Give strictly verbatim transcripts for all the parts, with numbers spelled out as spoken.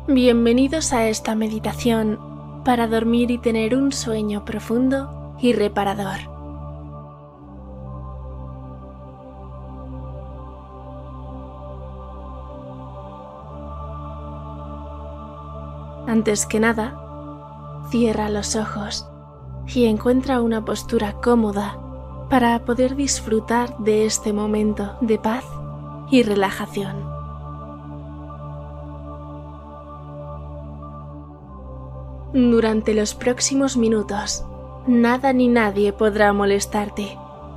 Bienvenidos a esta meditación para dormir y tener un sueño profundo y reparador. Antes que nada, cierra los ojos y encuentra una postura cómoda para poder disfrutar de este momento de paz y relajación. Durante los próximos minutos, nada ni nadie podrá molestarte.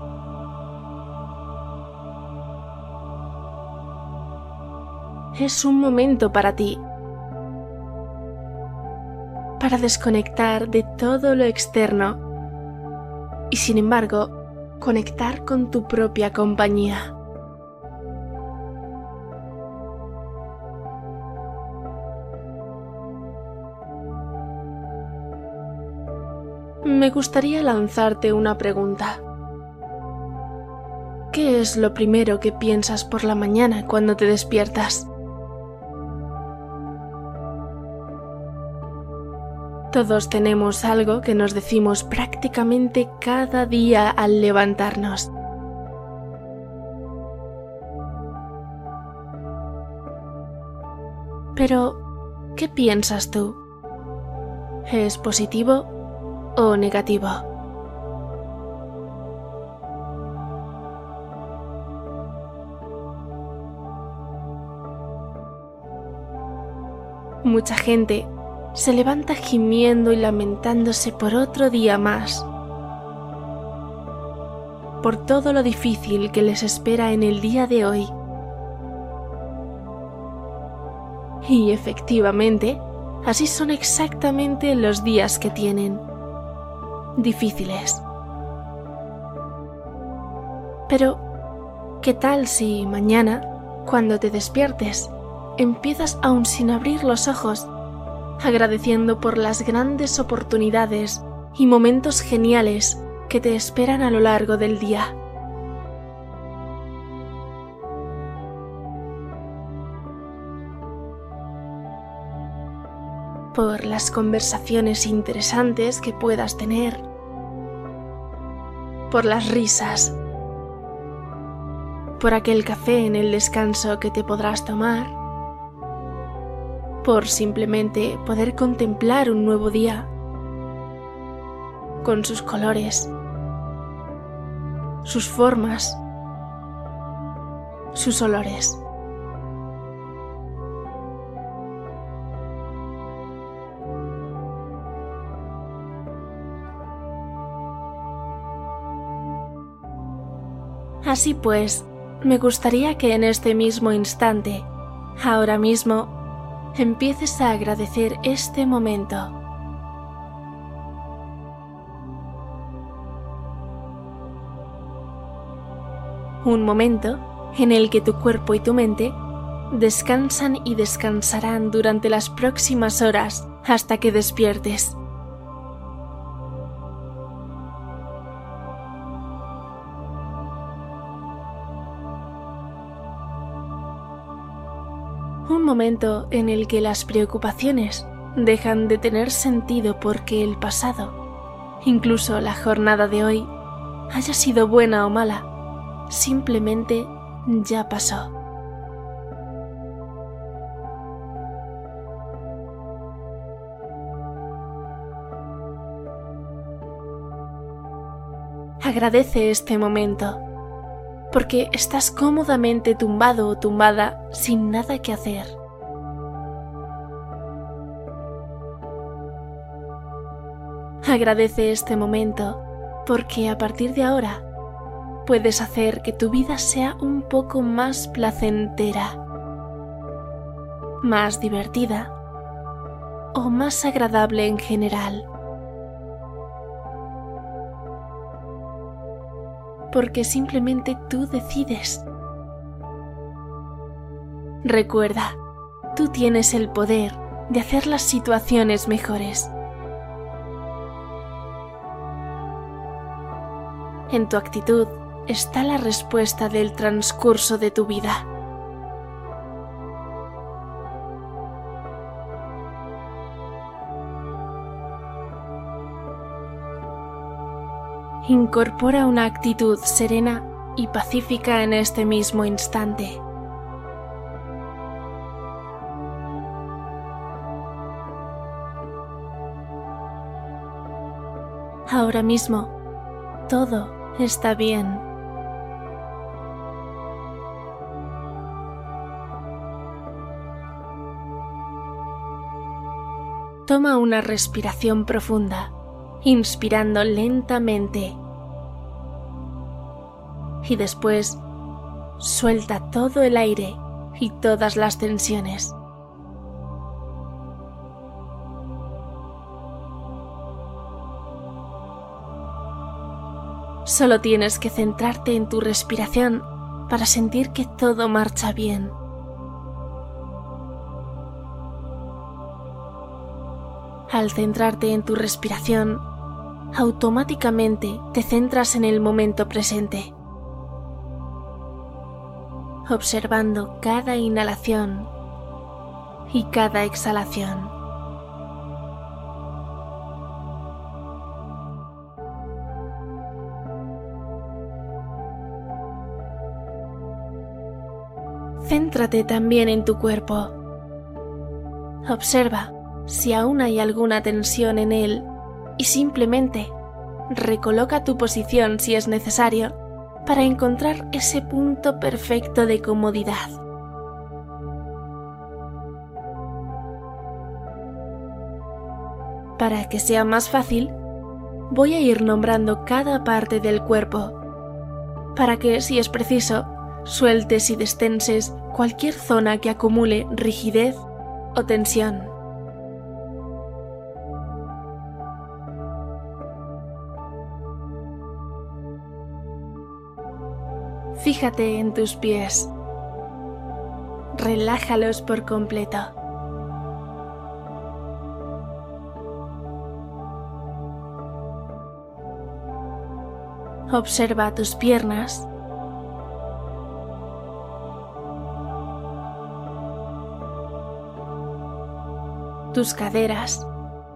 Es un momento para ti, para desconectar de todo lo externo y, sin embargo, conectar con tu propia compañía. Me gustaría lanzarte una pregunta. ¿Qué es lo primero que piensas por la mañana cuando te despiertas? Todos tenemos algo que nos decimos prácticamente cada día al levantarnos. Pero, ¿qué piensas tú? ¿Es positivo o negativo? Mucha gente se levanta gimiendo y lamentándose por otro día más, por todo lo difícil que les espera en el día de hoy. Y efectivamente, así son exactamente los días que tienen. Difíciles. Pero, ¿qué tal si mañana, cuando te despiertes, empiezas aún sin abrir los ojos, agradeciendo por las grandes oportunidades y momentos geniales que te esperan a lo largo del día? Por las conversaciones interesantes que puedas tener, por las risas, por aquel café en el descanso que te podrás tomar, por simplemente poder contemplar un nuevo día con sus colores, sus formas, sus olores. Así pues, me gustaría que en este mismo instante, ahora mismo, empieces a agradecer este momento. Un momento en el que tu cuerpo y tu mente descansan y descansarán durante las próximas horas hasta que despiertes. Un momento en el que las preocupaciones dejan de tener sentido porque el pasado, incluso la jornada de hoy, haya sido buena o mala, simplemente ya pasó. Agradece este momento, porque estás cómodamente tumbado o tumbada sin nada que hacer. Agradece este momento, porque a partir de ahora puedes hacer que tu vida sea un poco más placentera, más divertida o más agradable en general. Porque simplemente tú decides. Recuerda, tú tienes el poder de hacer las situaciones mejores. En tu actitud está la respuesta del transcurso de tu vida. Incorpora una actitud serena y pacífica en este mismo instante. Ahora mismo, todo está bien. Toma una respiración profunda, inspirando lentamente. Y después, suelta todo el aire y todas las tensiones. Solo tienes que centrarte en tu respiración para sentir que todo marcha bien. Al centrarte en tu respiración, automáticamente te centras en el momento presente, observando cada inhalación y cada exhalación. Céntrate también en tu cuerpo. Observa si aún hay alguna tensión en él y simplemente recoloca tu posición si es necesario para encontrar ese punto perfecto de comodidad. Para que sea más fácil, voy a ir nombrando cada parte del cuerpo, para que, si es preciso, sueltes y destenses cualquier zona que acumule rigidez o tensión. Fíjate en tus pies. Relájalos por completo. Observa tus piernas. Tus caderas.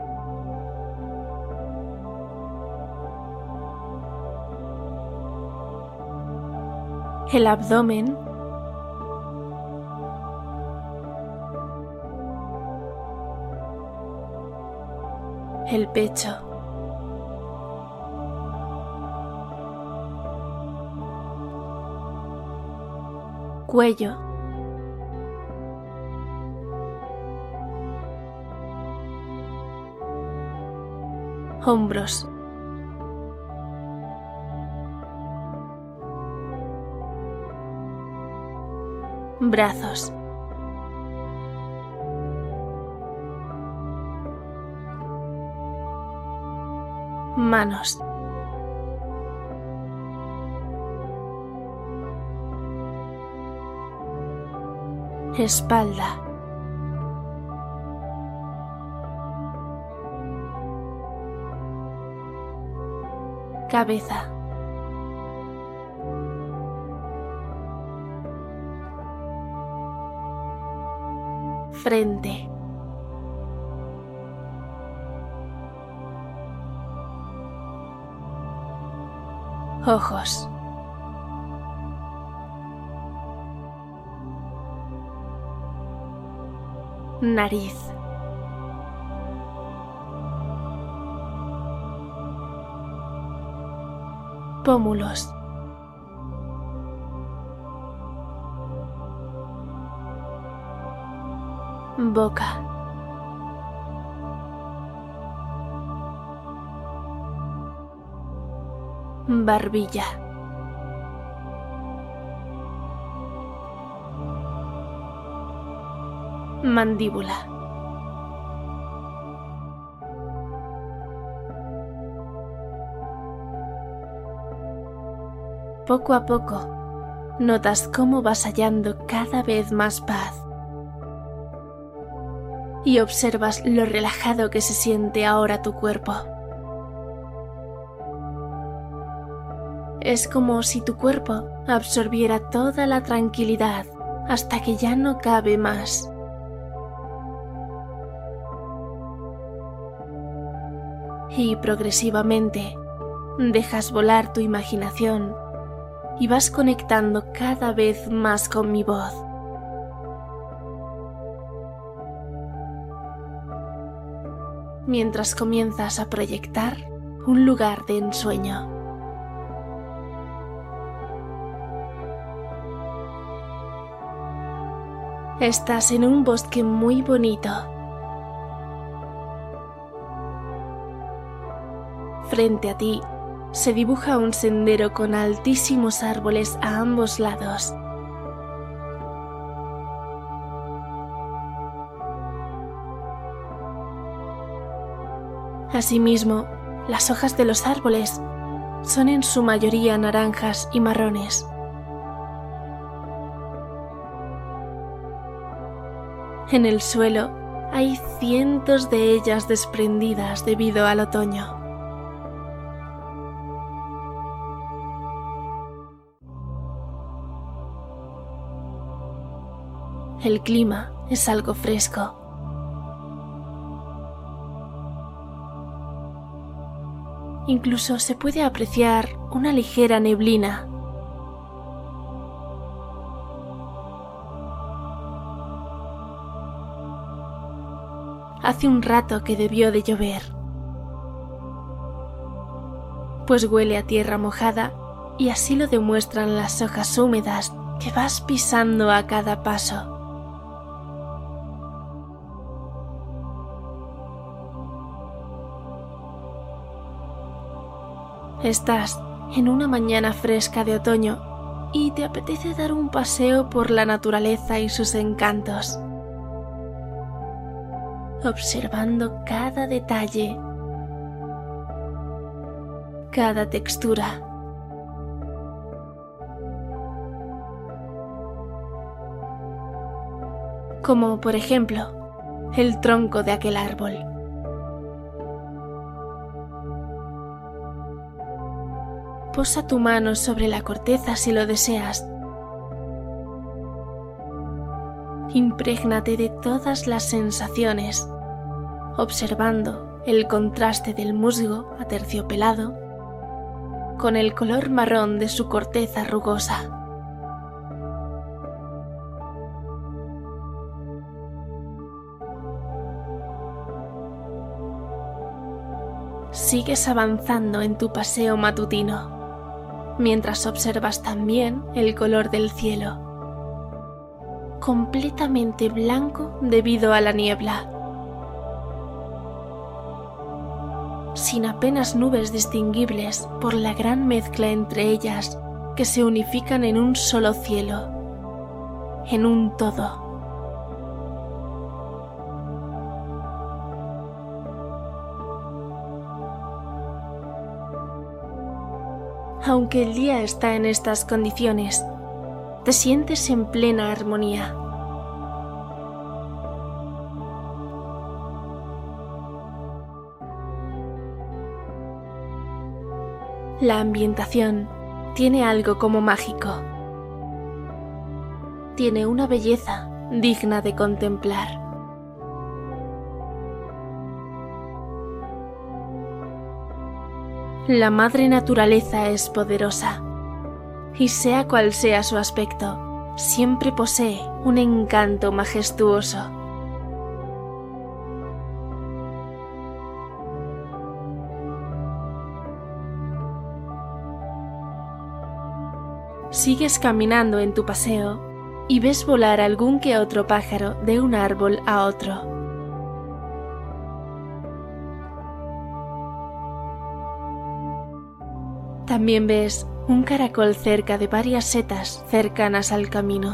El abdomen. El pecho. Cuello. Hombros. Brazos. Manos. Espalda. Cabeza. Frente. Ojos. Nariz. Pómulos. Boca. Barbilla. Mandíbula. Poco a poco, notas cómo vas hallando cada vez más paz. Y observas lo relajado que se siente ahora tu cuerpo. Es como si tu cuerpo absorbiera toda la tranquilidad hasta que ya no cabe más. Y progresivamente dejas volar tu imaginación y vas conectando cada vez más con mi voz. Mientras comienzas a proyectar un lugar de ensueño. Estás en un bosque muy bonito. Frente a ti se dibuja un sendero con altísimos árboles a ambos lados. Asimismo, las hojas de los árboles son en su mayoría naranjas y marrones. En el suelo hay cientos de ellas desprendidas debido al otoño. El clima es algo fresco. Incluso se puede apreciar una ligera neblina. Hace un rato que debió de llover, pues huele a tierra mojada y así lo demuestran las hojas húmedas que vas pisando a cada paso. Estás en una mañana fresca de otoño y te apetece dar un paseo por la naturaleza y sus encantos, observando cada detalle, cada textura. Como por ejemplo, el tronco de aquel árbol. Posa tu mano sobre la corteza si lo deseas. Imprégnate de todas las sensaciones, observando el contraste del musgo aterciopelado con el color marrón de su corteza rugosa. Sigues avanzando en tu paseo matutino, mientras observas también el color del cielo, completamente blanco debido a la niebla, sin apenas nubes distinguibles por la gran mezcla entre ellas que se unifican en un solo cielo, en un todo. Aunque el día está en estas condiciones, te sientes en plena armonía. La ambientación tiene algo como mágico. Tiene una belleza digna de contemplar. La madre naturaleza es poderosa, y sea cual sea su aspecto, siempre posee un encanto majestuoso. Sigues caminando en tu paseo y ves volar algún que otro pájaro de un árbol a otro. También ves un caracol cerca de varias setas cercanas al camino.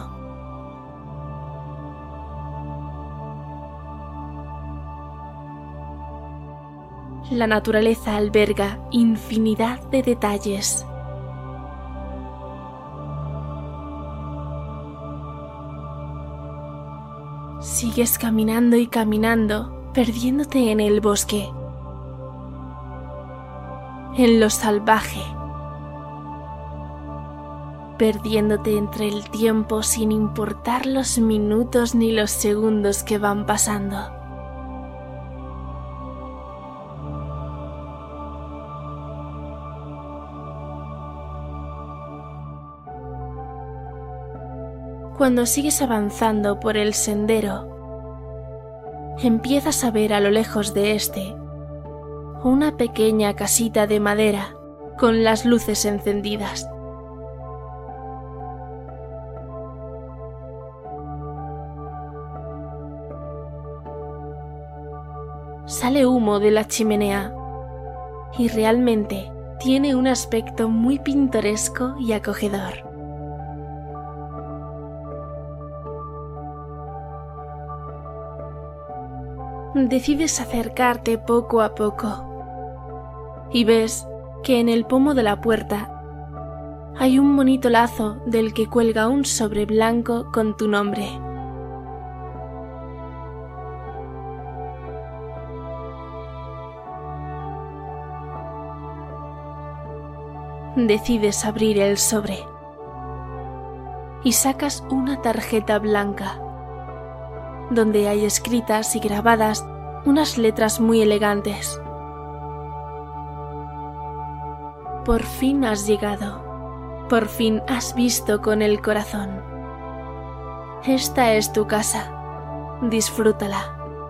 La naturaleza alberga infinidad de detalles. Sigues caminando y caminando, perdiéndote en el bosque, en lo salvaje, perdiéndote entre el tiempo sin importar los minutos ni los segundos que van pasando. Cuando sigues avanzando por el sendero, empiezas a ver a lo lejos de este una pequeña casita de madera con las luces encendidas. Sale humo de la chimenea y realmente tiene un aspecto muy pintoresco y acogedor. Decides acercarte poco a poco y ves que en el pomo de la puerta hay un bonito lazo del que cuelga un sobre blanco con tu nombre. Decides abrir el sobre y sacas una tarjeta blanca donde hay escritas y grabadas unas letras muy elegantes. Por fin has llegado, por fin has visto con el corazón. Esta es tu casa, disfrútala.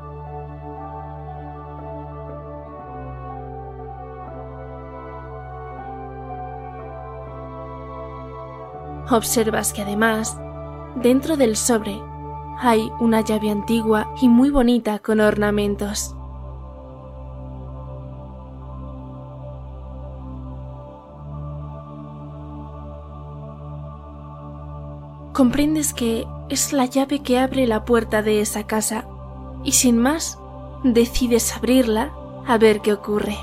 Observas que además, dentro del sobre, hay una llave antigua y muy bonita con ornamentos. Comprendes que es la llave que abre la puerta de esa casa y sin más decides abrirla a ver qué ocurre.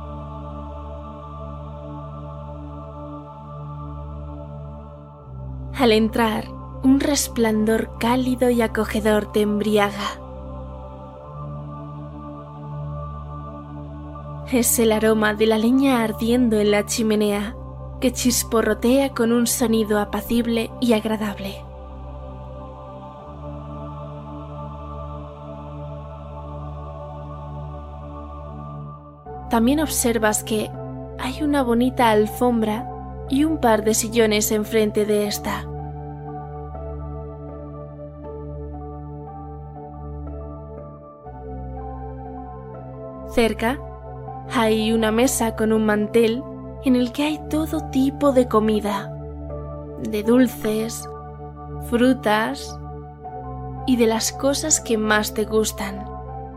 Al entrar, un resplandor cálido y acogedor te embriaga. Es el aroma de la leña ardiendo en la chimenea que chisporrotea con un sonido apacible y agradable. También observas que hay una bonita alfombra y un par de sillones enfrente de esta. Cerca hay una mesa con un mantel en el que hay todo tipo de comida, de dulces, frutas y de las cosas que más te gustan.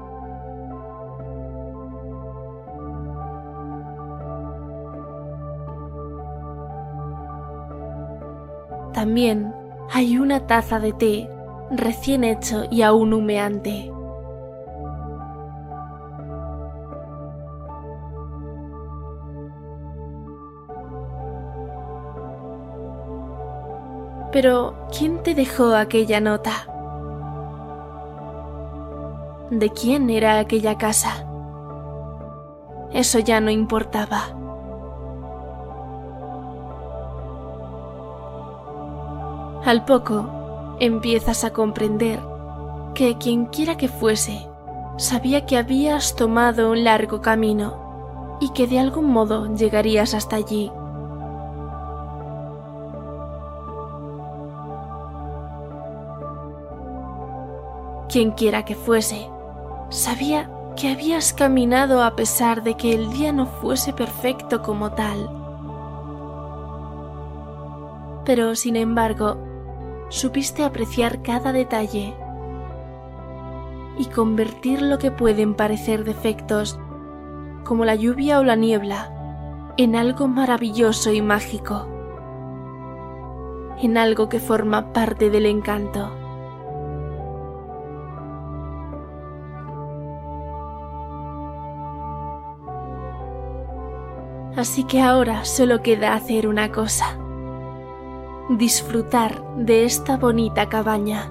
También hay una taza de té recién hecho y aún humeante. Pero, ¿quién te dejó aquella nota? ¿De quién era aquella casa? Eso ya no importaba. Al poco, empiezas a comprender que quienquiera que fuese, sabía que habías tomado un largo camino y que de algún modo llegarías hasta allí. Quienquiera que fuese, sabía que habías caminado a pesar de que el día no fuese perfecto como tal. Pero, sin embargo, supiste apreciar cada detalle y convertir lo que pueden parecer defectos, como la lluvia o la niebla, en algo maravilloso y mágico, en algo que forma parte del encanto. Así que ahora solo queda hacer una cosa: disfrutar de esta bonita cabaña.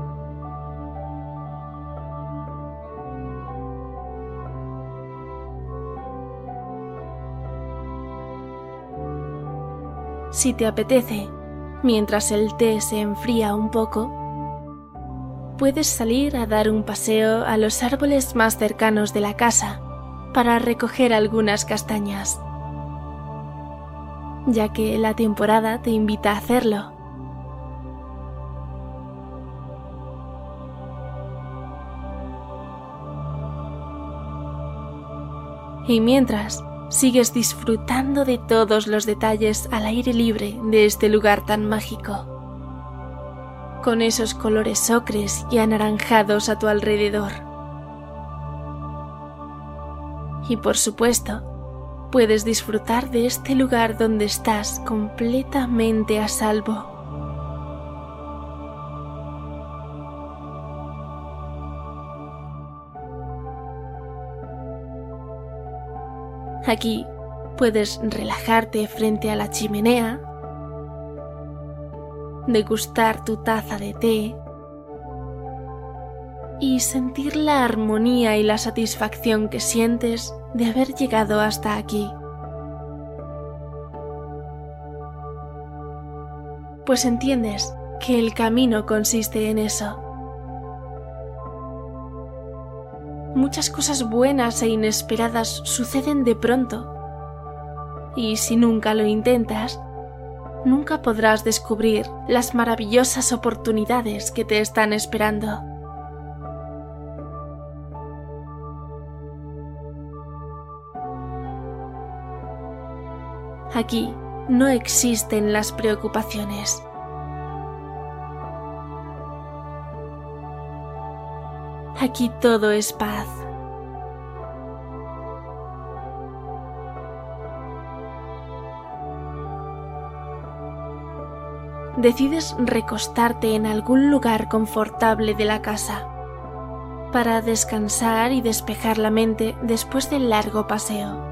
Si te apetece, mientras el té se enfría un poco, puedes salir a dar un paseo a los árboles más cercanos de la casa para recoger algunas castañas, ya que la temporada te invita a hacerlo. Y mientras, sigues disfrutando de todos los detalles al aire libre de este lugar tan mágico, con esos colores ocres y anaranjados a tu alrededor. Y por supuesto, puedes disfrutar de este lugar donde estás completamente a salvo. Aquí puedes relajarte frente a la chimenea, degustar tu taza de té y sentir la armonía y la satisfacción que sientes de haber llegado hasta aquí. Pues entiendes que el camino consiste en eso. Muchas cosas buenas e inesperadas suceden de pronto, y si nunca lo intentas, nunca podrás descubrir las maravillosas oportunidades que te están esperando. Aquí no existen las preocupaciones. Aquí todo es paz. Decides recostarte en algún lugar confortable de la casa para descansar y despejar la mente después del largo paseo.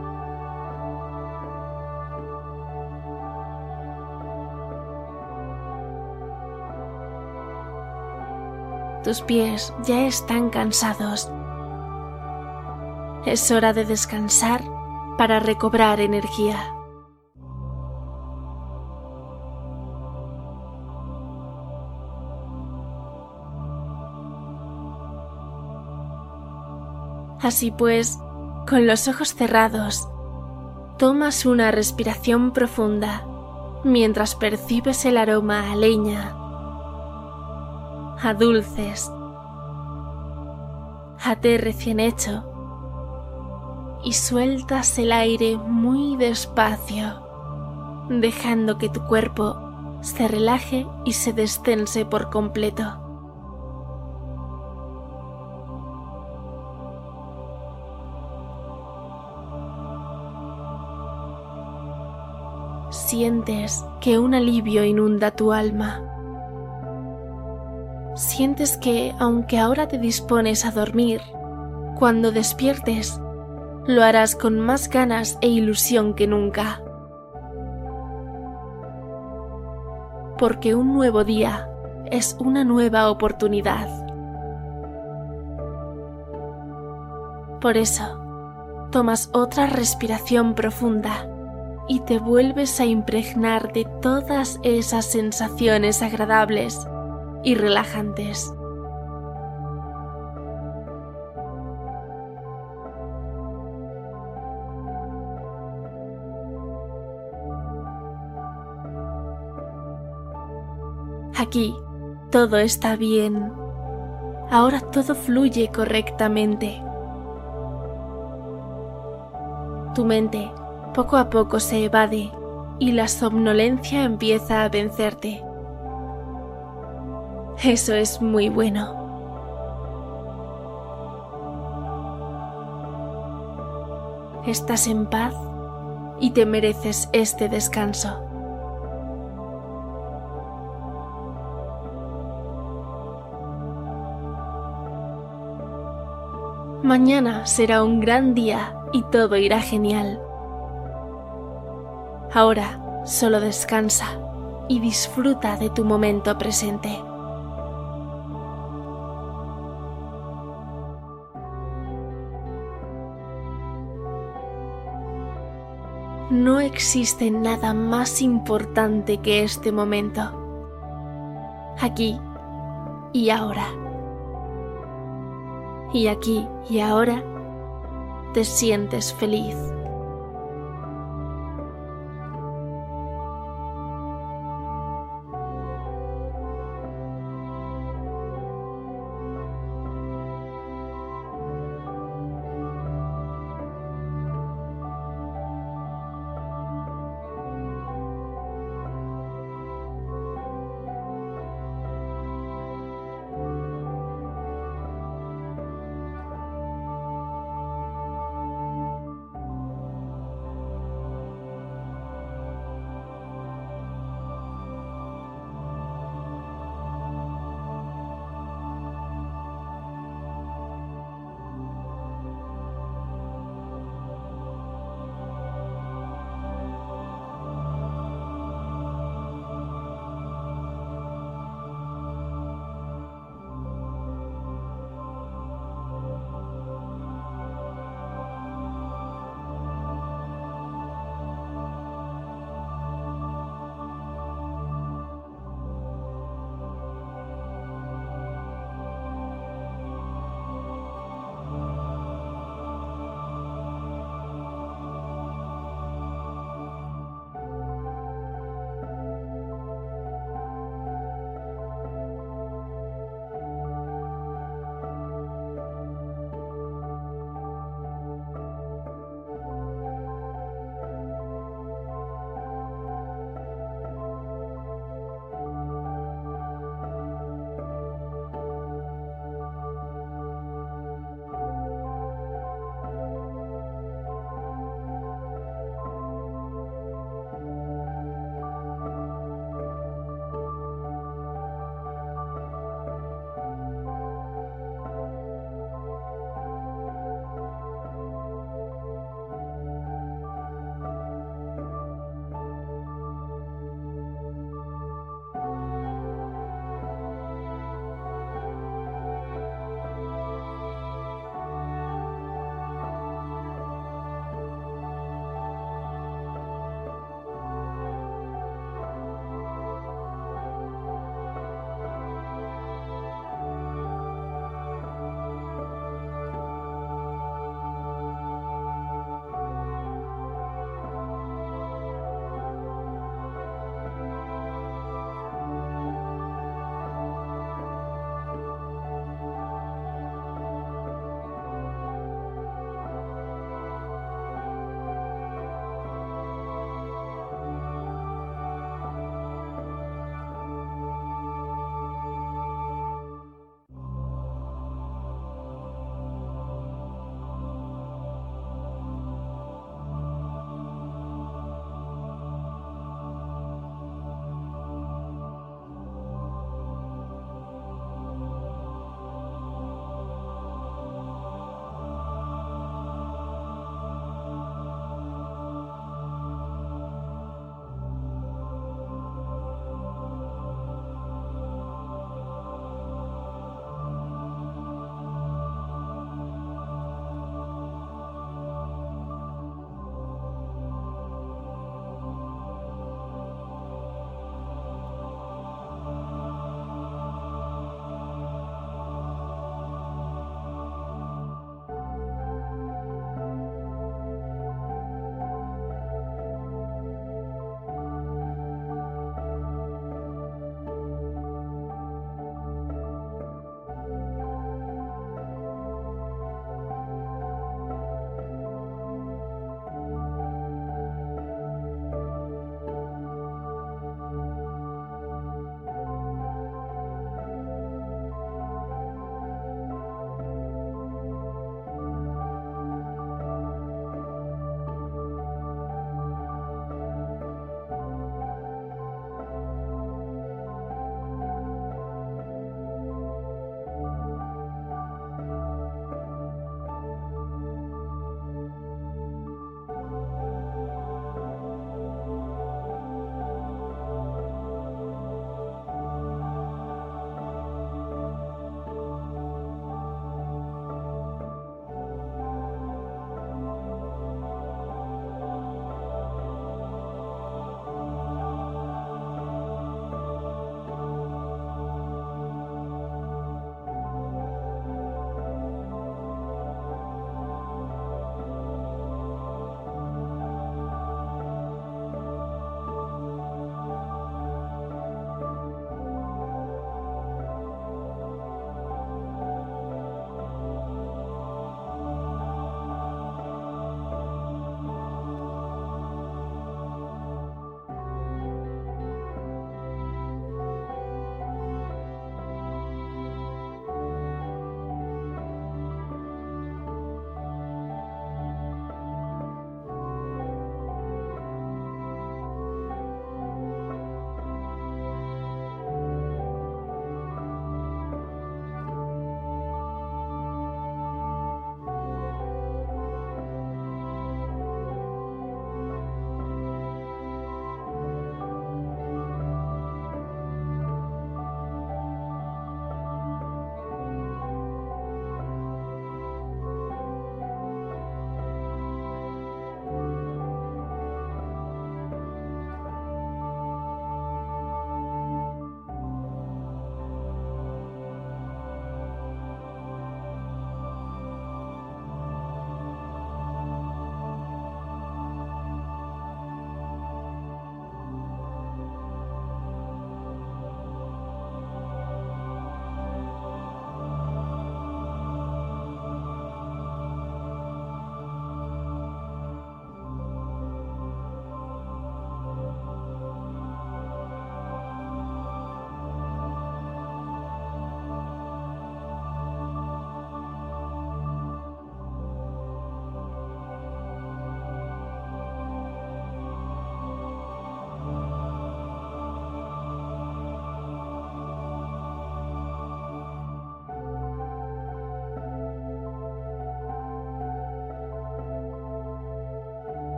Tus pies ya están cansados. Es hora de descansar para recobrar energía. Así pues, con los ojos cerrados, tomas una respiración profunda mientras percibes el aroma a leña, a dulces, a té recién hecho, y sueltas el aire muy despacio, dejando que tu cuerpo se relaje y se destense por completo. Sientes que un alivio inunda tu alma. Sientes que, aunque ahora te dispones a dormir, cuando despiertes, lo harás con más ganas e ilusión que nunca. Porque un nuevo día es una nueva oportunidad. Por eso, tomas otra respiración profunda y te vuelves a impregnar de todas esas sensaciones agradables y relajantes. Aquí todo está bien. Ahora todo fluye correctamente. Tu mente poco a poco se evade y la somnolencia empieza a vencerte. Eso es muy bueno. Estás en paz y te mereces este descanso. Mañana será un gran día y todo irá genial. Ahora solo descansa y disfruta de tu momento presente. No existe nada más importante que este momento, aquí y ahora. Y aquí y ahora te sientes feliz.